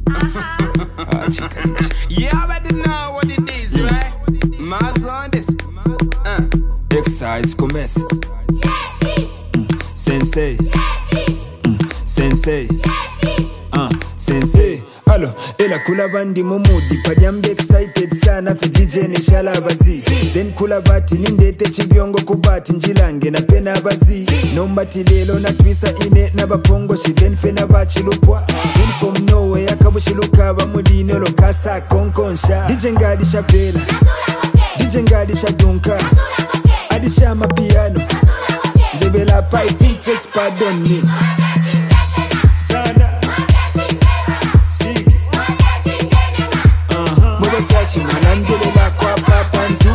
You already know what it is, right? Mass on this. Exercise commence. Sensei. Sensei. Sensei. Alo, ela kula bandi mumudi pajambe excited sana fi DJ ni shalabazi. Then kula bati nindete chibiongo kubati njilange na pena bazi. Nombati lelo na twisa ine na bapongo shi then fena bachi lupwa. Then from nowhere akabushiluka bamudine lo kasa konkonsha. DJ ngadi shabela, DJ ngadi shadunka, adisha mapiano, jebela pai pinches pardon me. Sana Manangele la kwa papantu.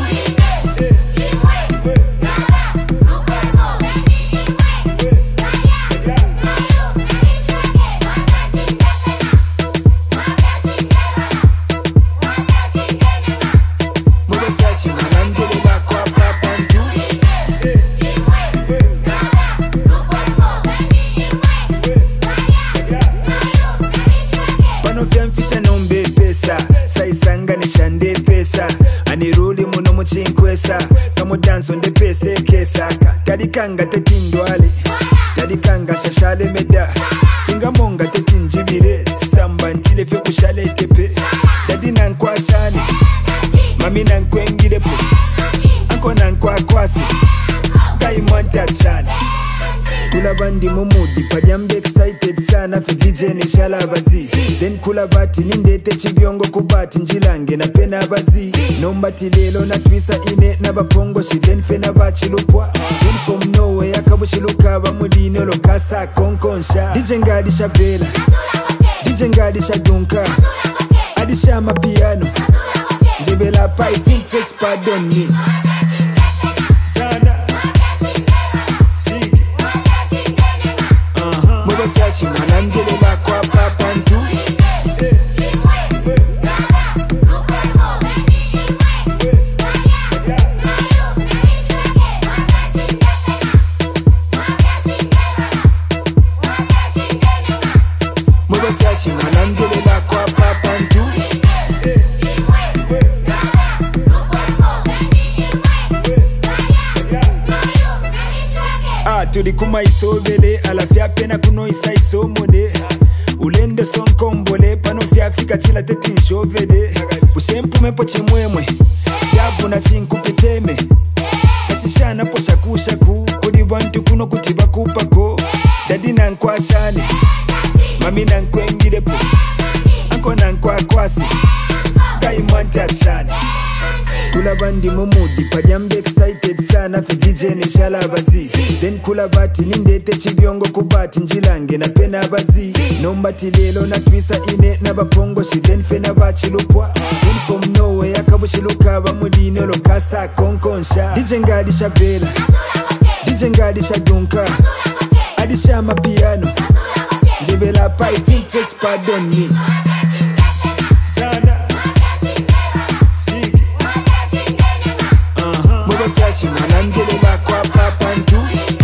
Pano fiamfisha nombe pesa, saisanga ni shande pesa. Aniruli muno muchinkwesa, kamo dance on the pesa kesa. Kadikanga tetindwale, kadikanga shashale meda. Ingamonga tetinjibire, samba ntile fyo kushale kepe. Dadi nankwa shani, mami nankwe ngidepo. Anko nankwa kwasi, Diamond achani. Kula bandi mumudi pajambe excited sana fi DJ ni shalabazi. Then kula bati nindete chibiongo kubati njilange na pena bazi. Nombati lelo na twisa ine na bapongo shi then fena bachi lupwa. Then from nowhere akabushiluka bamudine lo kasa konkonsha. DJ ngadi shabela, DJ ngadi shadunka, adisha mapiano, jebela pai pinches pardon me. Sana Manangele la kwa papantu. Manangele la kwa papantu. Tuli kuma isobele alafia pena kuno isa isomode. Ulende son kombole pano fia fika chila tetin shovede. Ushempu mepo chimwemwe yabu na chinkupiteme. Kashishana po shaku shaku kodi bantu kuno kutiba kupako. Dadi nankwa shani, mami nankwe ngidepo. Anko nankwa kwasi, Diamond achani. Kula bandi mumudi pajambe excited sana fi DJ ni shalabazi. Then kula bati nindete chibiongo kubati njilange na pena bazi. Nombati lelo na twisa ine na bapongo shi then fena bachi lupwa. Then from nowhere akabushiluka bamudine lo kasa konkonsha. DJ ngadi shabela, DJ ngadi shadunka, adisha mapiano, jebela pai pinches pardon me. Sana Manangele la kwa papantu.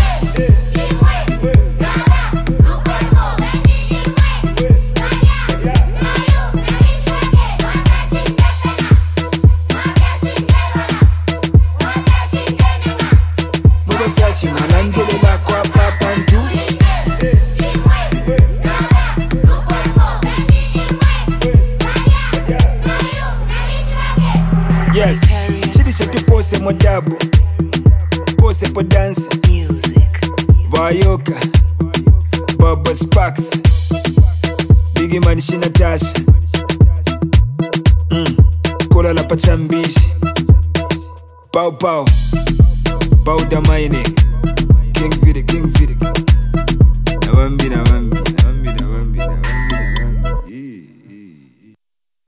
Manangele la kwa papantu. Yes, chidi shati pose mojabu, pose po dance music. Bayoka, Baba Sparks, Biggie Man Shina Tasha. Kola la pachambishi, Pau Pau, Pau Damaine, King Vidi, King Vidi. Nawambi, nawambi.